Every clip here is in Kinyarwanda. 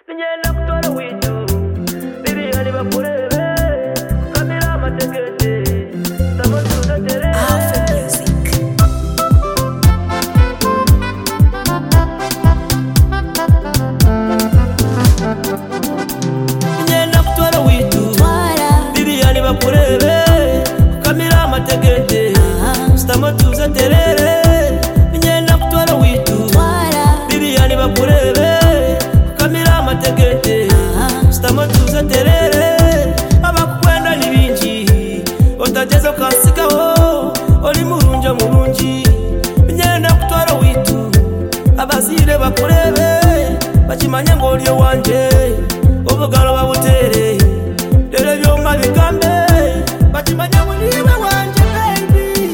Ngenda kutwala witu Bibiani bakurebe Kamera amategete Tamutuza tere Ngenda kutwala witu Bibiani bakurebe Kamera amategete Tamutuza terere Ngenda kutwala witu Bibiani bakurebe Tegete Stamatuza terere Abakwenda ni bingi Otageza ukasigaho Oli murungi Ngenda kutwala witu Abazire bakurebe Bakimanya ngo oli wanje Obugalo babutere Dere byomba bigambe Bakimanya ngo niwe wanje baby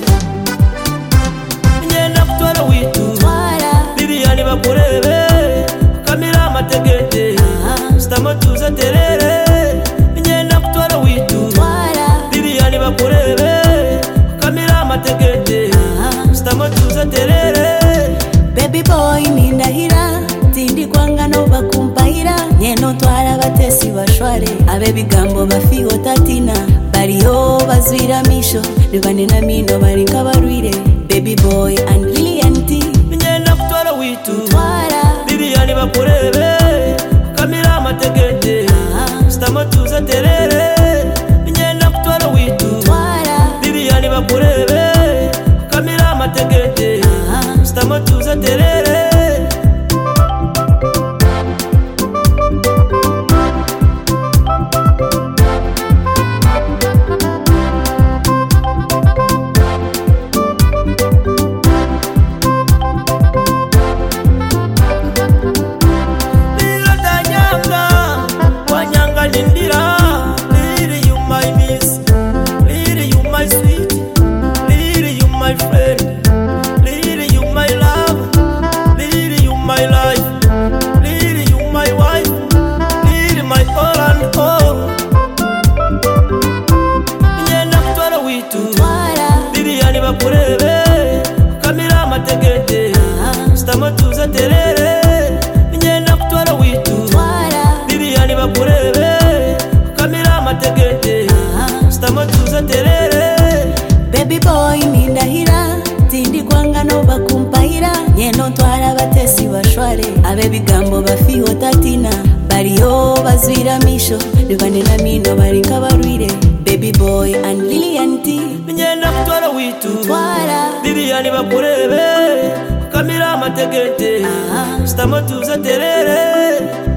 Ngenda kutwala witu Bibiani bakurebe Kamera amategete Stamatuza terere Ngenda kutwala witu Bibiani bakurebe Kamera amategete Stamatuza terere Baby boy nindahira Tindi kwanga no bakumpahira Nyeno twala batesi bashware Abe bigambo bafiho tatina Bariyo bazwira misho Nibane na mino barinka barwire Baby boy and Lilian T Ngenda kutwala witu Bibiani bakurebe Kamera amategete Stamatuza terere Ngenda kutwala witu Bibiani bakurebe Kamera amategete Stamatuza terere Bibiani bakurebe Kamera amategete Stamatuza terere Ngenda kutwala witu Bibiani bakurebe Kamera amategete Stamatuza terere Baby boy nindahira Tindi kwanga no bakumpahira Nyeno twala batesi bashware Abe bigambo bafiho tatina Bariyo bazwira misho Nibane na mino barinka barwire Baby boy and Lilian T Ngenda kutwala witu Bibiani bakurebe Kamera amategete Stamatuza terere